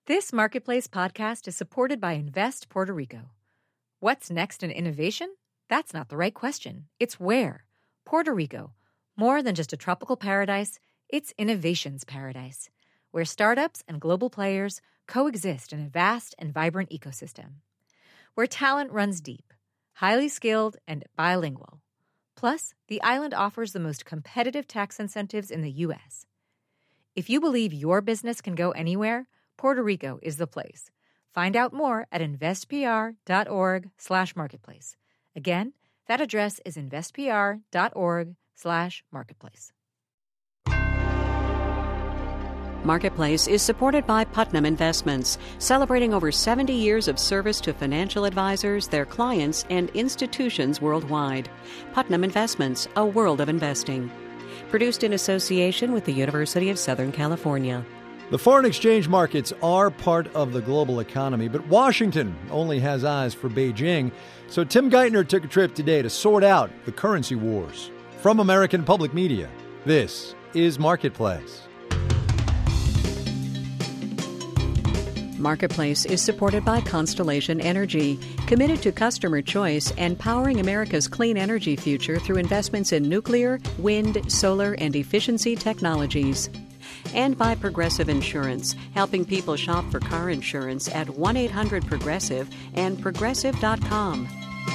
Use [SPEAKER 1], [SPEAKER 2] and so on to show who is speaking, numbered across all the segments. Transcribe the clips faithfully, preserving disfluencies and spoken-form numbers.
[SPEAKER 1] This Marketplace podcast is supported by Invest Puerto Rico. What's next in innovation? That's not the right question. It's where. Puerto Rico. More than just a tropical paradise, it's innovation's paradise, where startups and global players coexist in a vast and vibrant ecosystem. Where talent runs deep, highly skilled, and bilingual. Plus, the island offers the most competitive tax incentives in the U S. If you believe your business can go anywhere, Puerto Rico is the place. Find out more at investpr.org slash marketplace. Again, that address is investpr.org slash marketplace.
[SPEAKER 2] Marketplace is supported by Putnam Investments, celebrating over seventy years of service to financial advisors, their clients, and institutions worldwide. Putnam Investments, a world of investing. Produced in association with the University of Southern California.
[SPEAKER 3] The foreign exchange markets are part of the global economy, but Washington only has eyes for Beijing. So Tim Geithner took a trip today to sort out the currency wars. From American Public Media, this is Marketplace.
[SPEAKER 2] Marketplace is supported by Constellation Energy, committed to customer choice and powering America's clean energy future through investments in nuclear, wind, solar, and efficiency technologies. And by Progressive Insurance, helping people shop for car insurance at one eight hundred Progressive and progressive dot com.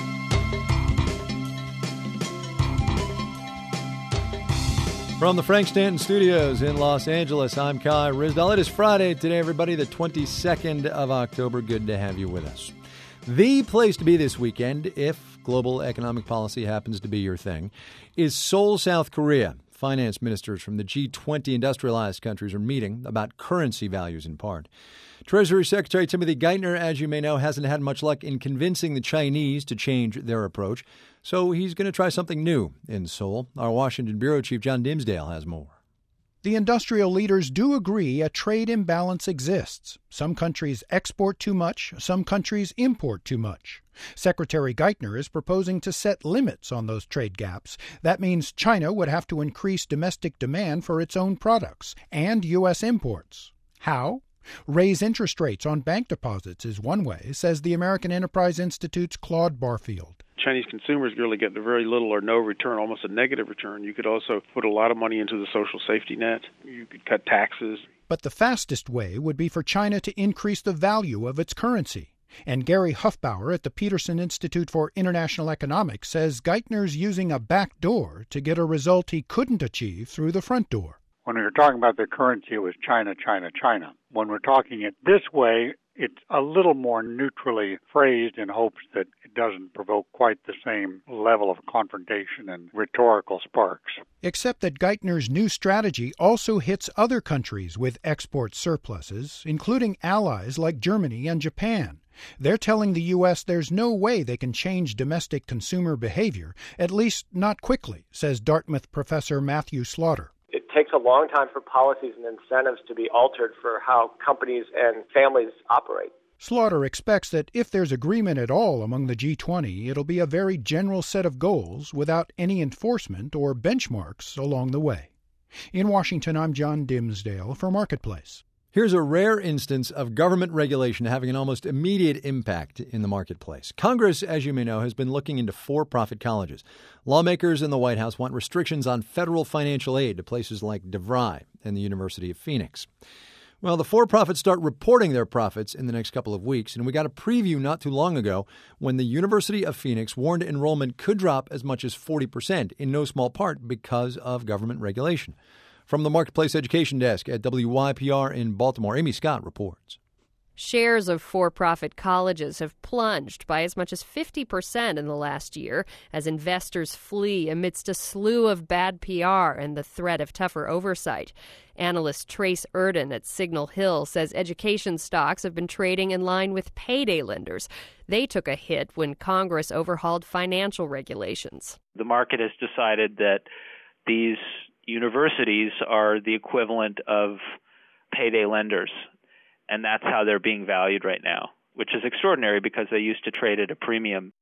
[SPEAKER 3] From the Frank Stanton Studios in Los Angeles, I'm Kai Ryssdal. It is Friday today, everybody, the twenty-second of October. Good to have you with us. The place to be this weekend, if global economic policy happens to be your thing, is Seoul, South Korea. Finance ministers from the G twenty industrialized countries are meeting about currency values in part. Treasury Secretary Timothy Geithner, as you may know, hasn't had much luck in convincing the Chinese to change their approach. So he's going to try something new in Seoul. Our Washington bureau chief John Dimsdale has more.
[SPEAKER 4] The industrial leaders do agree a trade imbalance exists. Some countries export too much, some countries import too much. Secretary Geithner is proposing to set limits on those trade gaps. That means China would have to increase domestic demand for its own products and U S imports. How? Raise interest rates on bank deposits is one way, says the American Enterprise Institute's Claude Barfield.
[SPEAKER 5] Chinese consumers really get very little or no return, almost a negative return. You could also put a lot of money into the social safety net. You could cut taxes.
[SPEAKER 4] But the fastest way would be for China to increase the value of its currency. And Gary Huffbauer at the Peterson Institute for International Economics says Geithner's using a back door to get a result he couldn't achieve through the front door.
[SPEAKER 6] When we were talking about the currency, it was China, China, China. When we're talking it this way, it's a little more neutrally phrased in hopes that it doesn't provoke quite the same level of confrontation and rhetorical sparks.
[SPEAKER 4] Except that Geithner's new strategy also hits other countries with export surpluses, including allies like Germany and Japan. They're telling the U S there's no way they can change domestic consumer behavior, at least not quickly, says Dartmouth professor Matthew Slaughter.
[SPEAKER 7] It takes a long time for policies and incentives to be altered for how companies and families operate.
[SPEAKER 4] Slaughter expects that if there's agreement at all among the G twenty, it'll be a very general set of goals without any enforcement or benchmarks along the way. In Washington, I'm John Dimsdale for Marketplace.
[SPEAKER 3] Here's a rare instance of government regulation having an almost immediate impact in the marketplace. Congress, as you may know, has been looking into for-profit colleges. Lawmakers in the White House want restrictions on federal financial aid to places like DeVry and the University of Phoenix. Well, the for-profits start reporting their profits in the next couple of weeks, and we got a preview not too long ago when the University of Phoenix warned enrollment could drop as much as forty percent, in no small part because of government regulation. From the Marketplace Education Desk at W Y P R in Baltimore, Amy Scott reports.
[SPEAKER 8] Shares of for-profit colleges have plunged by as much as fifty percent in the last year as investors flee amidst a slew of bad P R and the threat of tougher oversight. Analyst Trace Erden at Signal Hill says education stocks have been trading in line with payday lenders. They took a hit when Congress overhauled financial regulations.
[SPEAKER 9] The market has decided that these universities are the equivalent of payday lenders, and that's how they're being valued right now, which is extraordinary because they used to trade at a premium.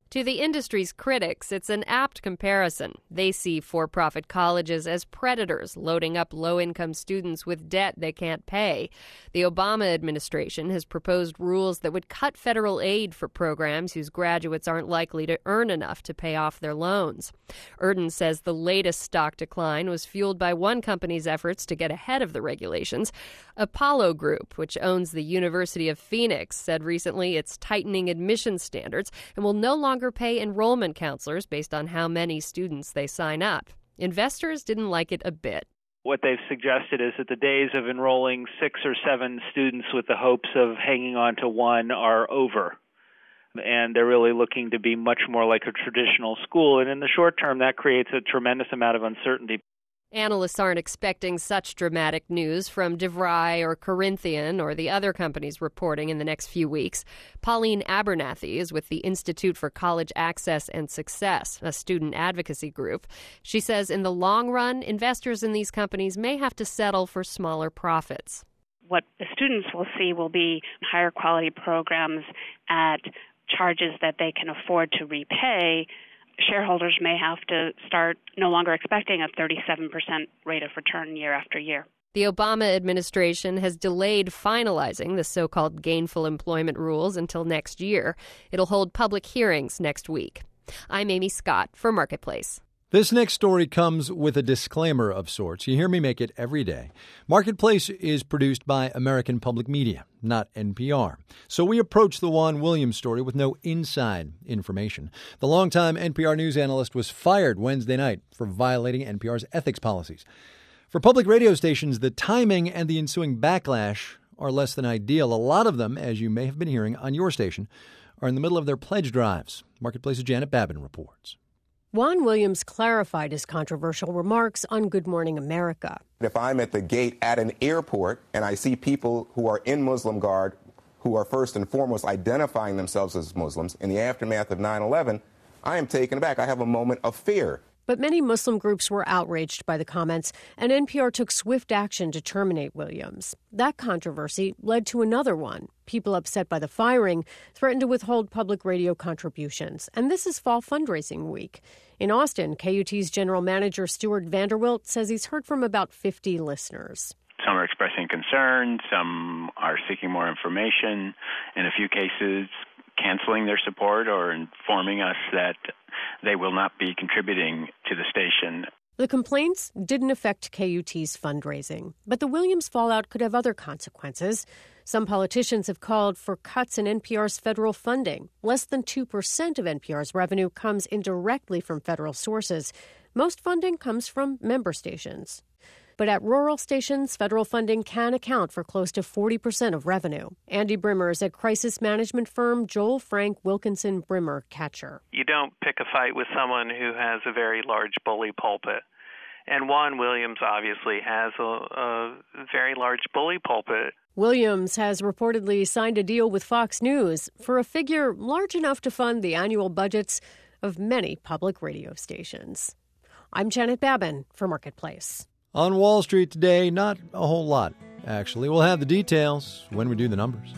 [SPEAKER 8] To the industry's critics, it's an apt comparison. They see for-profit colleges as predators, loading up low-income students with debt they can't pay. The Obama administration has proposed rules that would cut federal aid for programs whose graduates aren't likely to earn enough to pay off their loans. Urden says the latest stock decline was fueled by one company's efforts to get ahead of the regulations. Apollo Group, which owns the University of Phoenix, said recently it's tightening admission standards and will no longer pay enrollment counselors based on how many students they sign up. Investors didn't like it a bit.
[SPEAKER 9] What they've suggested is that the days of enrolling six or seven students with the hopes of hanging on to one are over. And they're really looking to be much more like a traditional school. And in the short term, that creates a tremendous amount of uncertainty.
[SPEAKER 8] Analysts aren't expecting such dramatic news from DeVry or Corinthian or the other companies reporting in the next few weeks. Pauline Abernathy is with the Institute for College Access and Success, a student advocacy group. She says in the long run, investors in these companies may have to settle for smaller profits.
[SPEAKER 10] What the students will see will be higher quality programs at charges that they can afford to repay. Shareholders may have to start no longer expecting a thirty-seven percent rate of return year after year.
[SPEAKER 8] The Obama administration has delayed finalizing the so-called gainful employment rules until next year. It'll hold public hearings next week. I'm Amy Scott for Marketplace.
[SPEAKER 3] This next story comes with a disclaimer of sorts. You hear me make it every day. Marketplace is produced by American Public Media, not N P R. So we approach the Juan Williams story with no inside information. The longtime N P R news analyst was fired Wednesday night for violating N P R's ethics policies. For public radio stations, the timing and the ensuing backlash are less than ideal. A lot of them, as you may have been hearing on your station, are in the middle of their pledge drives. Marketplace's Janet Babin reports.
[SPEAKER 11] Juan Williams clarified his controversial remarks on Good Morning America.
[SPEAKER 12] If I'm at the gate at an airport and I see people who are in Muslim garb, who are first and foremost identifying themselves as Muslims in the aftermath of nine eleven, I am taken aback. I have a moment of fear.
[SPEAKER 11] But many Muslim groups were outraged by the comments, and N P R took swift action to terminate Williams. That controversy led to another one. People upset by the firing threatened to withhold public radio contributions. And this is fall fundraising week. In Austin, K U T's general manager Stuart Vanderwilt says he's heard from about fifty listeners.
[SPEAKER 13] Some are expressing concern, some are seeking more information, in a few cases canceling their support or informing us that they will not be contributing to the station.
[SPEAKER 11] The complaints didn't affect K U T's fundraising, but the Williams fallout could have other consequences. Some politicians have called for cuts in N P R's federal funding. Less than two percent of N P R's revenue comes indirectly from federal sources. Most funding comes from member stations. But at rural stations, federal funding can account for close to forty percent of revenue. Andy Brimmer is at crisis management firm Joel Frank Wilkinson Brimmer Catcher.
[SPEAKER 14] You don't pick a fight with someone who has a very large bully pulpit. And Juan Williams obviously has a, a very large bully pulpit.
[SPEAKER 11] Williams has reportedly signed a deal with Fox News for a figure large enough to fund the annual budgets of many public radio stations. I'm Janet Babin for Marketplace.
[SPEAKER 3] On Wall Street today, not a whole lot, actually. We'll have the details when we do the numbers.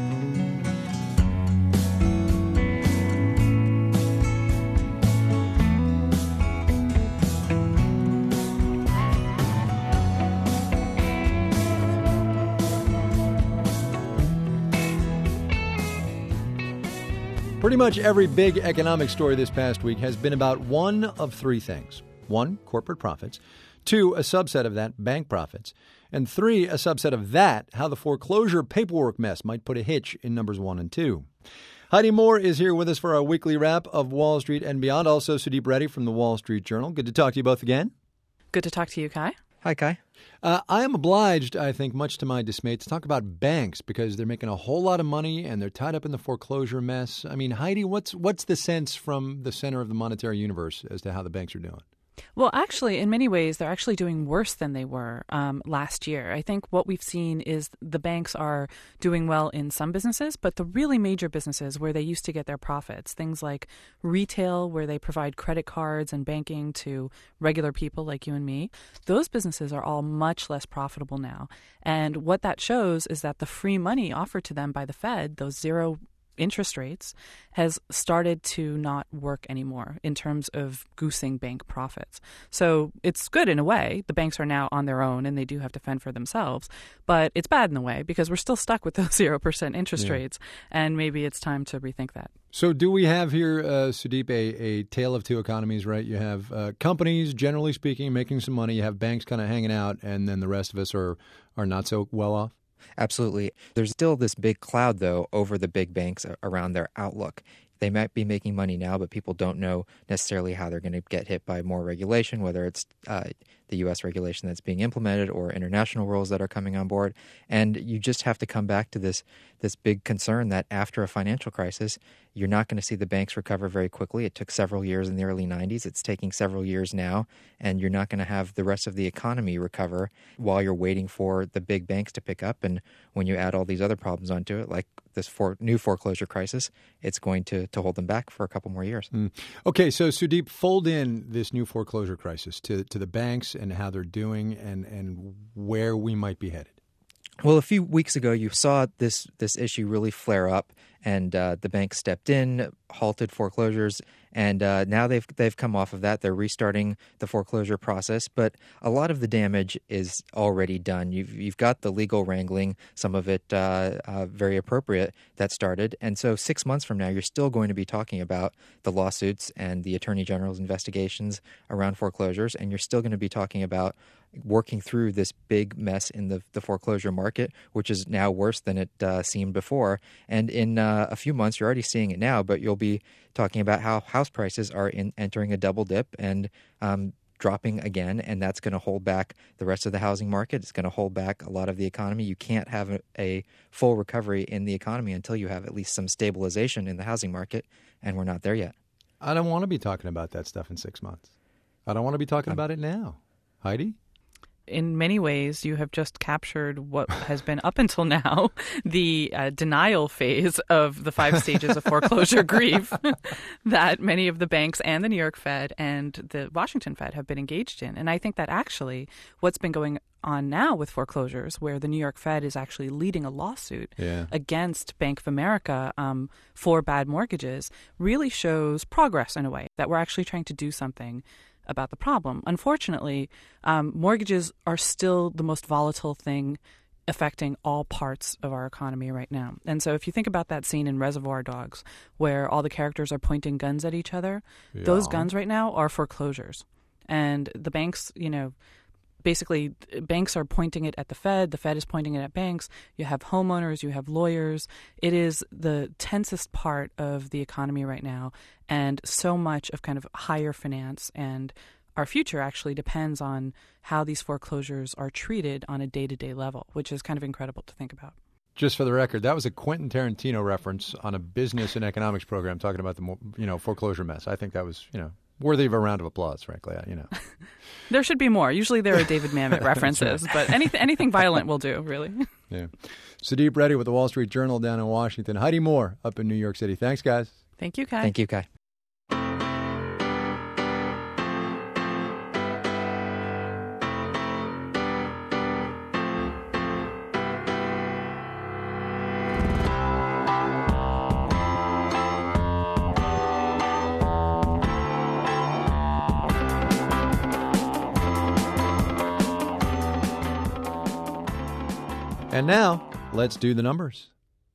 [SPEAKER 3] Pretty much every big economic story this past week has been about one of three things. One, corporate profits. Two, a subset of that, bank profits. And three, a subset of that, how the foreclosure paperwork mess might put a hitch in numbers one and two. Heidi Moore is here with us for our weekly wrap of Wall Street and beyond. Also, Sudeep Reddy from the Wall Street Journal. Good to talk to you both again.
[SPEAKER 15] Good to talk to you, Kai.
[SPEAKER 16] Hi, Kai.
[SPEAKER 3] Uh, I am obliged, I think, much to my dismay, to talk about banks because they're making a whole lot of money and they're tied up in the foreclosure mess. I mean, Heidi, what's what's the sense from the center of the monetary universe as to how the banks are doing?
[SPEAKER 15] Well, actually, in many ways, they're actually doing worse than they were um, last year. I think what we've seen is the banks are doing well in some businesses, but the really major businesses where they used to get their profits, things like retail, where they provide credit cards and banking to regular people like you and me, those businesses are all much less profitable now. And what that shows is that the free money offered to them by the Fed, those zero interest rates has started to not work anymore in terms of goosing bank profits. So it's good in a way. The banks are now on their own and they do have to fend for themselves. But it's bad in a way because we're still stuck with those zero percent interest yeah. rates. And maybe it's time to rethink that.
[SPEAKER 3] So do we have here, uh, Sudeep, a, a tale of two economies, right? You have uh, companies, generally speaking, making some money. You have banks kind of hanging out, and then the rest of us are, are not so well off?
[SPEAKER 16] Absolutely. There's still this big cloud, though, over the big banks around their outlook. They might be making money now, but people don't know necessarily how they're going to get hit by more regulation, whether it's uh, the U S regulation that's being implemented or international rules that are coming on board. And you just have to come back to this this big concern that after a financial crisis, you're not going to see the banks recover very quickly. It took several years in the early nineties. It's taking several years now, and you're not going to have the rest of the economy recover while you're waiting for the big banks to pick up. And when you add all these other problems onto it, like this for, new foreclosure crisis, it's going to, to hold them back for a couple more years.
[SPEAKER 3] Mm. Okay, so Sudeep, fold in this new foreclosure crisis to, to the banks and how they're doing and, and where we might be headed.
[SPEAKER 16] Well, a few weeks ago, you saw this this issue really flare up, and uh, the bank stepped in, halted foreclosures, and uh, now they've they've come off of that. They're restarting the foreclosure process, but a lot of the damage is already done. You've you've got the legal wrangling, some of it uh, uh, very appropriate, that started, and so six months from now, you're still going to be talking about the lawsuits and the Attorney General's investigations around foreclosures, and you're still going to be talking about working through this big mess in the, the foreclosure market, which is now worse than it uh, seemed before. And in uh, a few months, you're already seeing it now, but you'll be talking about how house prices are in, entering a double dip and um, dropping again, and that's going to hold back the rest of the housing market. It's going to hold back a lot of the economy. You can't have a, a full recovery in the economy until you have at least some stabilization in the housing market, and we're not there yet.
[SPEAKER 3] I don't want to be talking about that stuff in six months. I don't want to be talking about it now. Heidi?
[SPEAKER 15] In many ways, you have just captured what has been up until now the uh, denial phase of the five stages of foreclosure grief that many of the banks and the New York Fed and the Washington Fed have been engaged in. And I think that actually what's been going on now with foreclosures, where the New York Fed is actually leading a lawsuit yeah. against Bank of America um, for bad mortgages, really shows progress in a way, that we're actually trying to do something about the problem. Unfortunately, um, mortgages are still the most volatile thing affecting all parts of our economy right now. And so if you think about that scene in Reservoir Dogs where all the characters are pointing guns at each other, yeah. those guns right now are foreclosures. And the banks, you know, basically banks are pointing it at the Fed. The Fed is pointing it at banks. You have homeowners. You have lawyers. It is the tensest part of the economy right now. And so much of kind of higher finance and our future actually depends on how these foreclosures are treated on a day-to-day level, which is kind of incredible to think about.
[SPEAKER 3] Just for the record, that was a Quentin Tarantino reference on a business and economics program talking about the you know foreclosure mess. I think that was, you know, worthy of a round of applause, frankly. You know,
[SPEAKER 15] there should be more. Usually there are David Mamet references, right. but anything anything violent will do, really.
[SPEAKER 3] Yeah. Sudeep Reddy with the Wall Street Journal down in Washington. Heidi Moore up in New York City. Thanks, guys.
[SPEAKER 15] Thank you, Kai.
[SPEAKER 16] Thank you, Kai.
[SPEAKER 3] And now, let's do the numbers.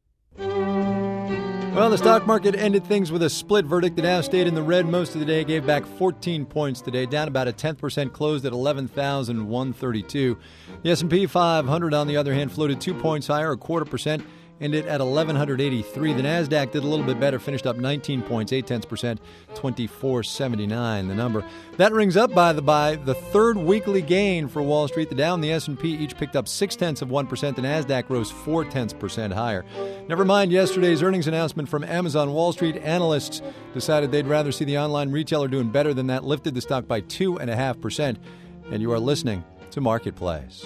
[SPEAKER 3] Well, the stock market ended things with a split verdict. The Dow stayed in the red most of the day, gave back fourteen points today, down about a tenth percent, closed at eleven thousand one hundred thirty-two. The S and P five hundred, on the other hand, floated two points higher, a quarter percent, ended at eleven eighty-three. The Nasdaq did a little bit better, finished up nineteen points, eight tenths percent, twenty-four seventy-nine the number. That rings up, by the by, the third weekly gain for Wall Street. The Dow and the S and P each picked up six tenths of one percent. The Nasdaq rose four tenths percent higher. Never mind yesterday's earnings announcement from Amazon. Wall Street analysts decided they'd rather see the online retailer doing better than that, lifted the stock by two and a half percent. And you are listening to Marketplace.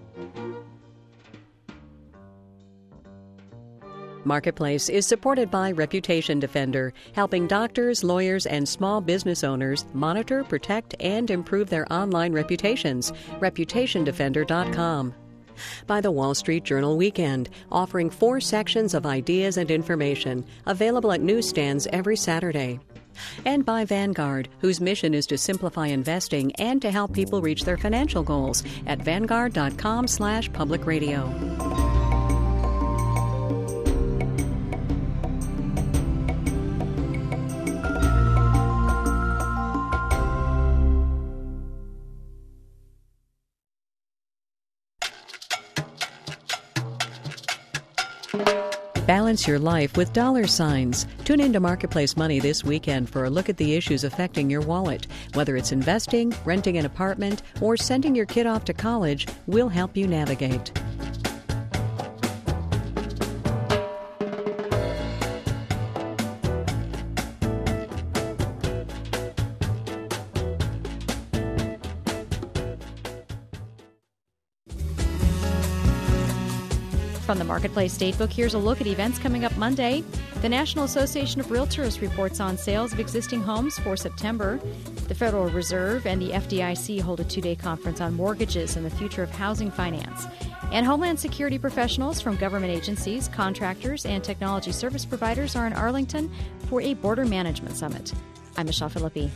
[SPEAKER 2] Marketplace is supported by Reputation Defender, helping doctors, lawyers, and small business owners monitor, protect, and improve their online reputations. reputation defender dot com. By the Wall Street Journal Weekend, offering four sections of ideas and information, available at newsstands every Saturday. And by Vanguard, whose mission is to simplify investing and to help people reach their financial goals at vanguard.com slash public radio. Balance your life with dollar signs. Tune into Marketplace Money this weekend for a look at the issues affecting your wallet. Whether it's investing, renting an apartment, or sending your kid off to college, we'll help you navigate.
[SPEAKER 17] From the Marketplace Datebook, here's a look at events coming up Monday. The National Association of Realtors reports on sales of existing homes for September. The Federal Reserve and the F D I C hold a two-day conference on mortgages and the future of housing finance. And Homeland Security professionals from government agencies, contractors, and technology service providers are in Arlington for a border management summit. I'm Michelle Philippi.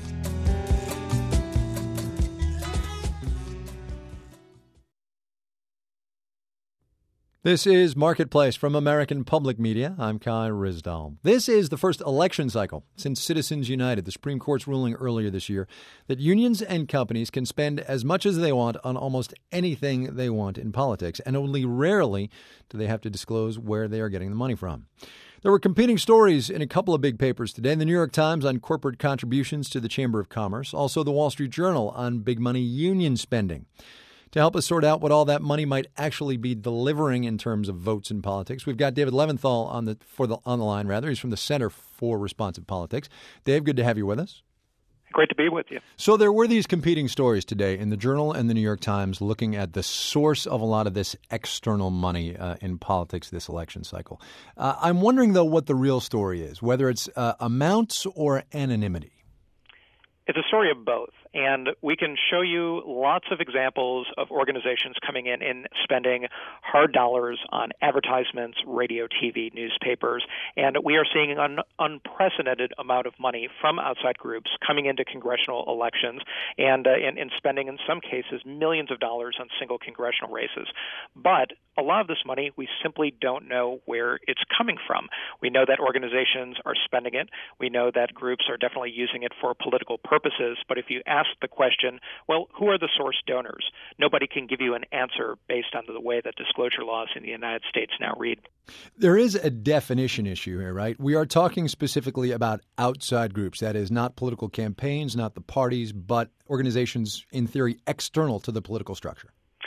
[SPEAKER 3] This is Marketplace from American Public Media. I'm Kai Ryssdal. This is the first election cycle since Citizens United, the Supreme Court's ruling earlier this year that unions and companies can spend as much as they want on almost anything they want in politics, and only rarely do they have to disclose where they are getting the money from. There were competing stories in a couple of big papers today. The New York Times on corporate contributions to the Chamber of Commerce, also the Wall Street Journal on big money union spending. To help us sort out what all that money might actually be delivering in terms of votes in politics, we've got David Leventhal on the for the on the line. Rather, he's from the Center for Responsive Politics. Dave, good to have you with us.
[SPEAKER 18] Great to be with you.
[SPEAKER 3] So there were these competing stories today in the Journal and the New York Times looking at the source of a lot of this external money uh, in politics this election cycle. Uh, I'm wondering, though, what the real story is, whether it's uh, amounts or anonymity.
[SPEAKER 18] It's a story of both. And we can show you lots of examples of organizations coming in and spending hard dollars on advertisements, radio, T V, newspapers. And we are seeing an unprecedented amount of money from outside groups coming into congressional elections and, uh, and, and spending, in some cases, millions of dollars on single congressional races. But a lot of this money, we simply don't know where it's coming from. We know that organizations are spending it. We know that groups are definitely using it for political purposes. But if you ask the question, well, who are the source donors? Nobody can give you an answer based on the way that disclosure laws in the United States now read.
[SPEAKER 3] There is a definition issue here, right? We are talking specifically about outside groups. That is not political campaigns, not the parties, but organizations, in theory, external to the political structure.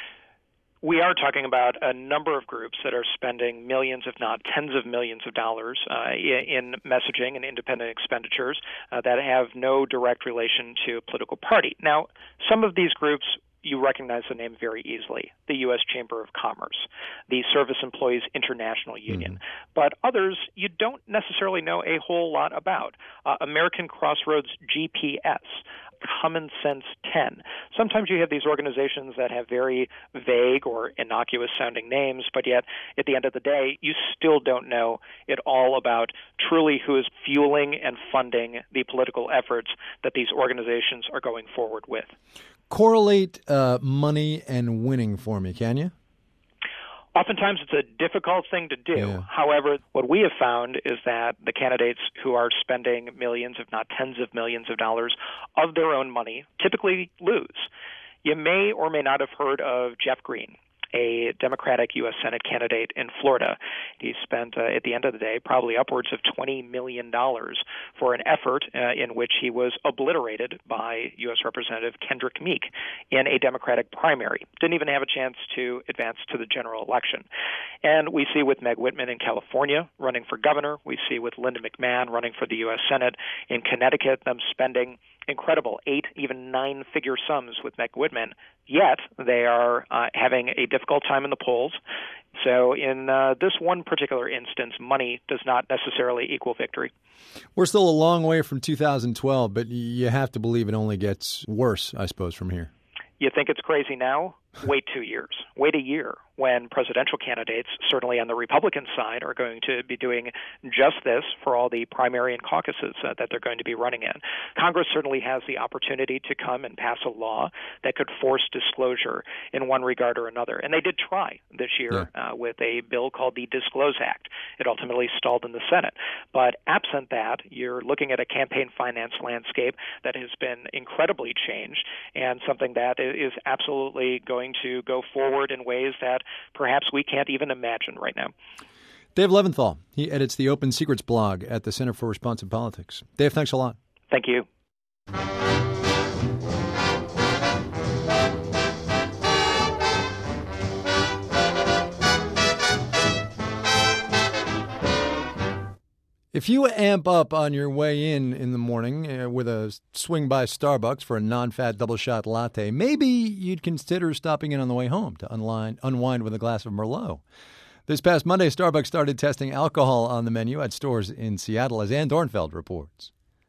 [SPEAKER 18] We are talking about a number of groups that are spending millions, if not tens of millions of dollars uh, in messaging and independent expenditures uh, that have no direct relation to a political party. Now, some of these groups, you recognize the name very easily, the U S Chamber of Commerce, the Service Employees International Union. Mm-hmm. But others you don't necessarily know a whole lot about. Uh, American Crossroads G P S, Common Sense ten. Sometimes you have these organizations that have very vague or innocuous-sounding names, but yet at the end of the day, you still don't know it all about truly who is fueling and funding the political efforts that these organizations are going forward with.
[SPEAKER 3] Correlate uh, money and winning for me, can you?
[SPEAKER 18] Oftentimes it's a difficult thing to do.
[SPEAKER 3] Yeah.
[SPEAKER 18] However, what we have found is that the candidates who are spending millions, if not tens of millions of dollars of their own money typically lose. You may or may not have heard of Jeff Green, a Democratic U S Senate candidate in Florida. He spent, uh, at the end of the day, probably upwards of twenty million dollars for an effort uh, in which he was obliterated by U S Representative Kendrick Meek in a Democratic primary. Didn't even have a chance to advance to the general election. And we see with Meg Whitman in California running for governor. We see with Linda McMahon running for the U S Senate in Connecticut, them spending incredible eight, even nine-figure sums with Meg Whitman, yet they are uh, having a difficult time in the polls. So in uh, this one particular instance, money does not necessarily equal victory.
[SPEAKER 3] We're still a long way from two thousand twelve, but you have to believe it only gets worse, I suppose, from here.
[SPEAKER 18] You think it's crazy now? wait two years, wait a year, when presidential candidates, certainly on the Republican side, are going to be doing just this for all the primary and caucuses uh, that they're going to be running in. Congress certainly has the opportunity to come and pass a law that could force disclosure in one regard or another. And they did try this year yeah. uh, with a bill called the Disclose Act. It ultimately stalled in the Senate. But absent that, you're looking at a campaign finance landscape that has been incredibly changed and something that is absolutely going to go forward in ways that perhaps we can't even imagine right now.
[SPEAKER 3] Dave Leventhal, he edits the Open Secrets blog at the Center for Responsive Politics. Dave, thanks a lot.
[SPEAKER 18] Thank you.
[SPEAKER 3] If you amp up on your way in in the morning uh, with a swing by Starbucks for a non-fat double-shot latte, maybe you'd consider stopping in on the way home to unwind, unwind with a glass of Merlot. This past Monday, Starbucks started testing alcohol on the menu at stores in Seattle, as Ann Dornfeld reports.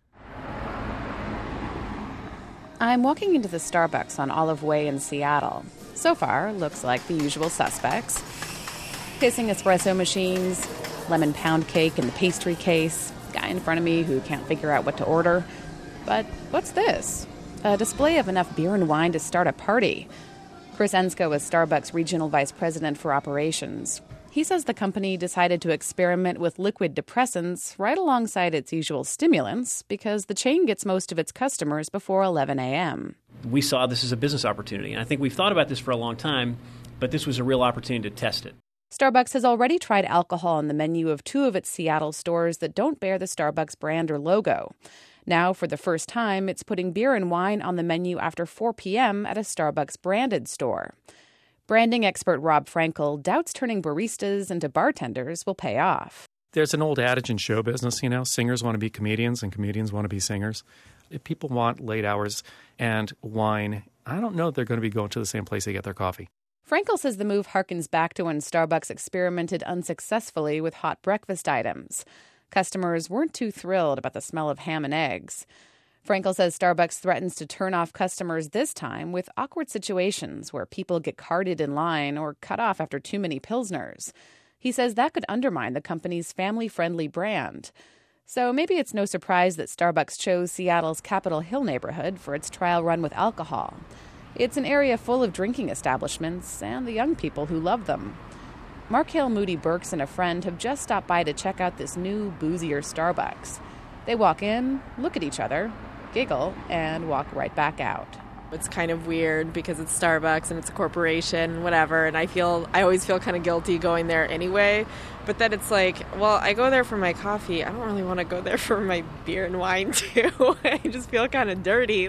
[SPEAKER 19] I'm walking into the Starbucks on Olive Way in Seattle. So far, looks like the usual suspects. Hissing espresso machines, lemon pound cake in the pastry case, guy in front of me who can't figure out what to order. But what's this? A display of enough beer and wine to start a party. Chris Ensko is Starbucks Regional Vice President for Operations. He says the company decided to experiment with liquid depressants right alongside its usual stimulants because the chain gets most of its customers before eleven a.m.
[SPEAKER 20] We saw this as a business opportunity, and I think we've thought about this for a long time, but this was a real opportunity to test it.
[SPEAKER 19] Starbucks has already tried alcohol on the menu of two of its Seattle stores that don't bear the Starbucks brand or logo. Now, for the first time, it's putting beer and wine on the menu after four p.m. at a Starbucks branded store. Branding expert Rob Frankel doubts turning baristas into bartenders will pay off.
[SPEAKER 21] There's an old adage in show business, you know, singers want to be comedians and comedians want to be singers. If people want late hours and wine, I don't know if they're going to be going to the same place they get their coffee.
[SPEAKER 19] Frankel says the move harkens back to when Starbucks experimented unsuccessfully with hot breakfast items. Customers weren't too thrilled about the smell of ham and eggs. Frankel says Starbucks threatens to turn off customers this time with awkward situations where people get carded in line or cut off after too many Pilsners. He says that could undermine the company's family-friendly brand. So maybe it's no surprise that Starbucks chose Seattle's Capitol Hill neighborhood for its trial run with alcohol. It's an area full of drinking establishments and the young people who love them. Mark Hale Moody Burks and a friend have just stopped by to check out this new, boozier Starbucks. They walk in, look at each other, giggle, and walk right back out.
[SPEAKER 22] It's kind of weird because it's Starbucks and it's a corporation, whatever, and I feel I always feel kind of guilty going there anyway. But then it's like, well, I go there for my coffee. I don't really want to go there for my beer and wine, too. I just feel kind of dirty.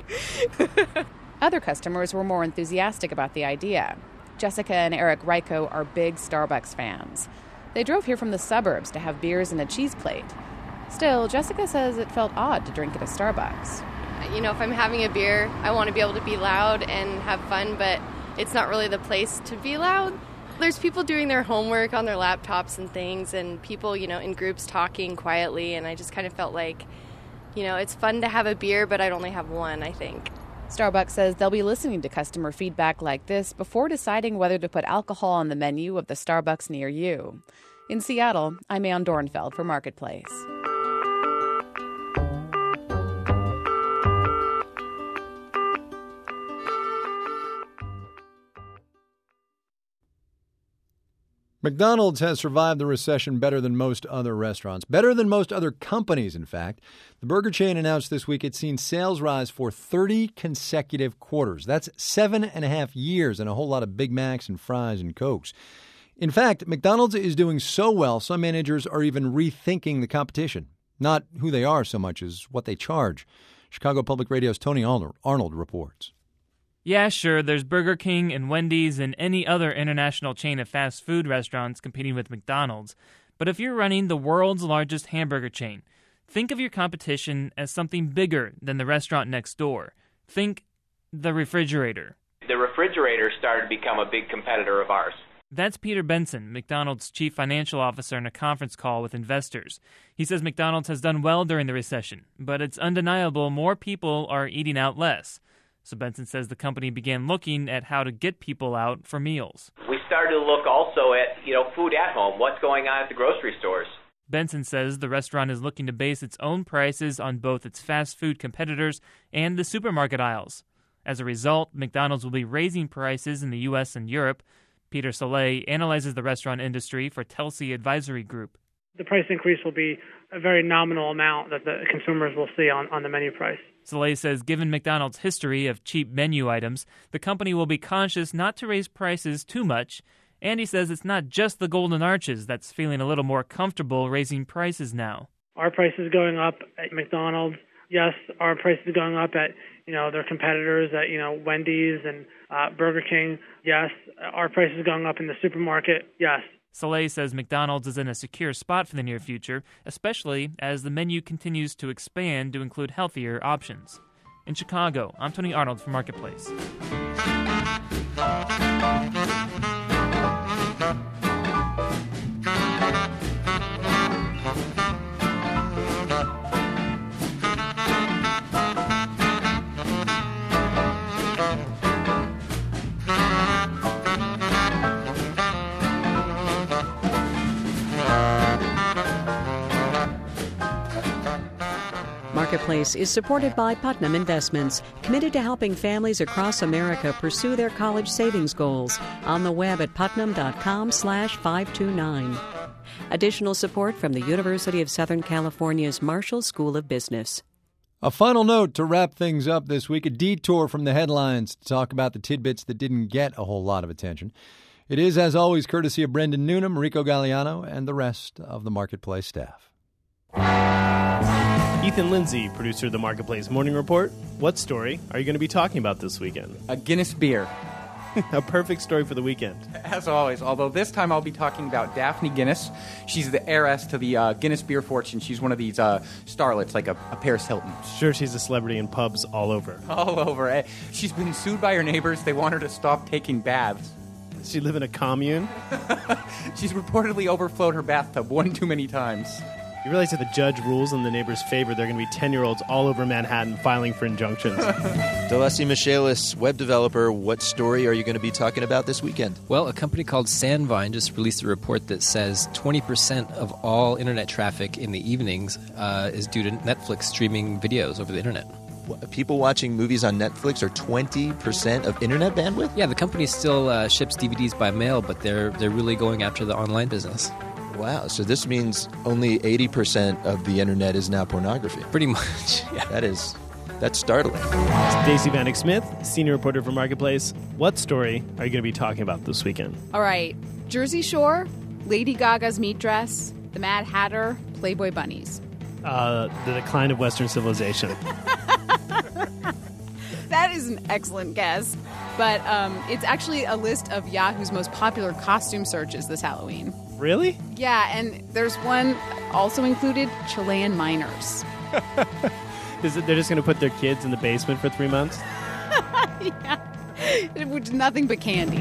[SPEAKER 19] Other customers were more enthusiastic about the idea. Jessica and Eric Ryko are big Starbucks fans. They drove here from the suburbs to have beers and a cheese plate. Still, Jessica says it felt odd to drink at a Starbucks.
[SPEAKER 23] You know, if I'm having a beer, I want to be able to be loud and have fun, but it's not really the place to be loud. There's people doing their homework on their laptops and things, and people, you know, in groups talking quietly, and I just kind of felt like, you know, it's fun to have a beer, but I'd only have one, I think.
[SPEAKER 19] Starbucks says they'll be listening to customer feedback like this before deciding whether to put alcohol on the menu of the Starbucks near you. In Seattle, I'm Ann Dornfeld for Marketplace.
[SPEAKER 3] McDonald's has survived the recession better than most other restaurants, better than most other companies, in fact. The burger chain announced this week it's seen sales rise for thirty consecutive quarters. That's seven and a half years and a whole lot of Big Macs and fries and Cokes. In fact, McDonald's is doing so well, some managers are even rethinking the competition. Not who they are so much as what they charge. Chicago Public Radio's Tony Arnold reports.
[SPEAKER 24] Yeah, sure, there's Burger King and Wendy's and any other international chain of fast food restaurants competing with McDonald's. But if you're running the world's largest hamburger chain, think of your competition as something bigger than the restaurant next door. Think the refrigerator.
[SPEAKER 25] The refrigerator started to become a big competitor of ours.
[SPEAKER 24] That's Peter Benson, McDonald's chief financial officer, in a conference call with investors. He says McDonald's has done well during the recession, but it's undeniable more people are eating out less. So Benson says the company began looking at how to get people out for meals.
[SPEAKER 25] We started to look also at, you know, food at home, what's going on at the grocery stores.
[SPEAKER 24] Benson says the restaurant is looking to base its own prices on both its fast food competitors and the supermarket aisles. As a result, McDonald's will be raising prices in the U S and Europe. Peter Soleil analyzes the restaurant industry for Telsey Advisory Group.
[SPEAKER 1] The price increase will be a very nominal amount that the consumers will see on, on the menu price.
[SPEAKER 24] Soleil says given McDonald's history of cheap menu items, the company will be conscious not to raise prices too much. And he says it's not just the Golden Arches that's feeling a little more comfortable raising prices now.
[SPEAKER 1] Our price is going up at McDonald's. Yes, our price is going up at, you know, their competitors at, you know, Wendy's and uh, Burger King. Yes, our price is going up in the supermarket. Yes.
[SPEAKER 24] Soleil says McDonald's is in a secure spot for the near future, especially as the menu continues to expand to include healthier options. In Chicago, I'm Tony Arnold for Marketplace.
[SPEAKER 2] Marketplace is supported by Putnam Investments, committed to helping families across America pursue their college savings goals. On the web at putnam.com slash 529. Additional support from the University of Southern California's Marshall School of Business.
[SPEAKER 3] A final note to wrap things up this week, a detour from the headlines to talk about the tidbits that didn't get a whole lot of attention. It is, as always, courtesy of Brendan Noonan, Rico Galliano, and the rest of the Marketplace staff.
[SPEAKER 4] Ethan Lindsay, producer of the Marketplace Morning Report. What story are you going to be talking about this weekend?
[SPEAKER 5] A Guinness beer.
[SPEAKER 4] A perfect story for the weekend.
[SPEAKER 5] As always, although this time I'll be talking about Daphne Guinness. She's the heiress to the uh, Guinness beer fortune. She's one of these uh, starlets, like a, a Paris Hilton.
[SPEAKER 4] Sure, she's a celebrity in pubs all over.
[SPEAKER 5] All over. Eh? She's been sued by her neighbors. They want her to stop taking baths.
[SPEAKER 4] Does she live in a commune?
[SPEAKER 5] She's reportedly overflowed her bathtub one too many times.
[SPEAKER 4] You realize if the judge rules in the neighbor's favor, there are going to be ten-year-olds all over Manhattan filing for injunctions.
[SPEAKER 6] Delessi Michaelis, web developer, what story are you going to be talking about this weekend?
[SPEAKER 7] Well, a company called Sandvine just released a report that says twenty percent of all internet traffic in the evenings uh, is due to Netflix streaming videos over the internet.
[SPEAKER 6] People watching movies on Netflix are twenty percent of internet bandwidth?
[SPEAKER 7] Yeah, the company still uh, ships D V Ds by mail, but they're they're really going after the online business.
[SPEAKER 6] Wow, so this means only eighty percent of the internet is now pornography.
[SPEAKER 7] Pretty much, yeah.
[SPEAKER 6] That is, that's startling.
[SPEAKER 4] Stacey Vanek Smith, senior reporter for Marketplace. What story are you going to be talking about this weekend?
[SPEAKER 26] All right, Jersey Shore, Lady Gaga's meat dress, the Mad Hatter, Playboy bunnies.
[SPEAKER 4] Uh, the decline of Western civilization.
[SPEAKER 26] That is an excellent guess. But um, it's actually a list of Yahoo's most popular costume searches this Halloween.
[SPEAKER 4] Really?
[SPEAKER 26] Yeah, and there's one also included Chilean miners.
[SPEAKER 4] Is it, they're just going to put their kids in the basement for three months?
[SPEAKER 26] Yeah. Which is nothing but candy.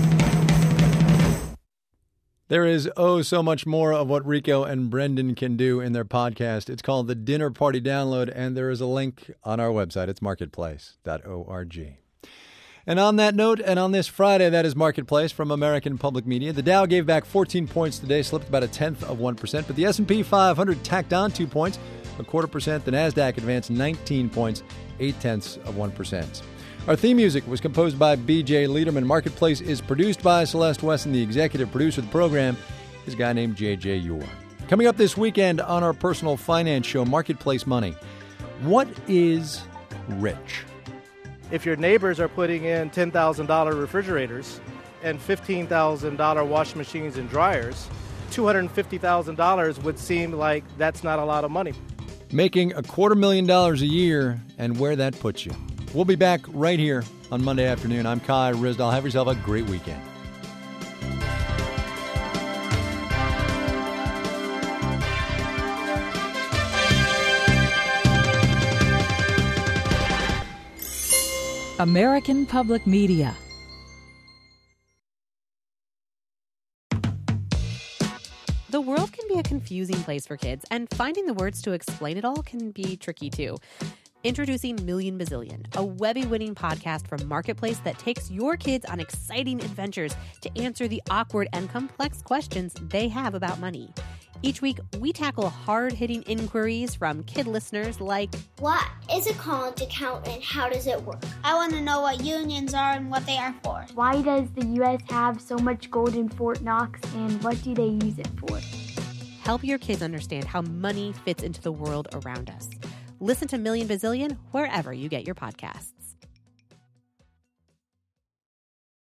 [SPEAKER 3] There is, oh, so much more of what Rico and Brendan can do in their podcast. It's called the Dinner Party Download, and there is a link on our website. It's marketplace dot org. And on that note, and on this Friday, that is Marketplace from American Public Media. The Dow gave back fourteen points today, slipped about a tenth of one percent, but the S and P five hundred tacked on two points, a quarter percent. The NASDAQ advanced nineteen points, eight tenths of one percent. Our theme music was composed by B J Liederman. Marketplace is produced by Celeste Wesson. The executive producer of the program is a guy named J J Ure. Coming up this weekend on our personal finance show, Marketplace Money. What is rich?
[SPEAKER 27] If your neighbors are putting in ten thousand dollars refrigerators and fifteen thousand dollars washing machines and dryers, two hundred fifty thousand dollars would seem like that's not a lot of money.
[SPEAKER 3] Making a quarter million dollars a year and where that puts you. We'll be back right here on Monday afternoon. I'm Kai Ryssdal. Have yourself a great weekend.
[SPEAKER 28] American Public Media.
[SPEAKER 29] The world can be a confusing place for kids, and finding the words to explain it all can be tricky too.
[SPEAKER 8] Introducing Million Bazillion, a Webby-winning podcast from Marketplace that takes your kids on exciting adventures to answer the awkward and complex questions they have about money. Each week, we tackle hard-hitting inquiries from kid listeners like,
[SPEAKER 9] what is a college account and how does it work? I want to know what unions are and what they are for.
[SPEAKER 10] Why does the U S have so much gold in Fort Knox and what do they use it for?
[SPEAKER 8] Help your kids understand how money fits into the world around us. Listen to Million Bazillion wherever you get your podcasts.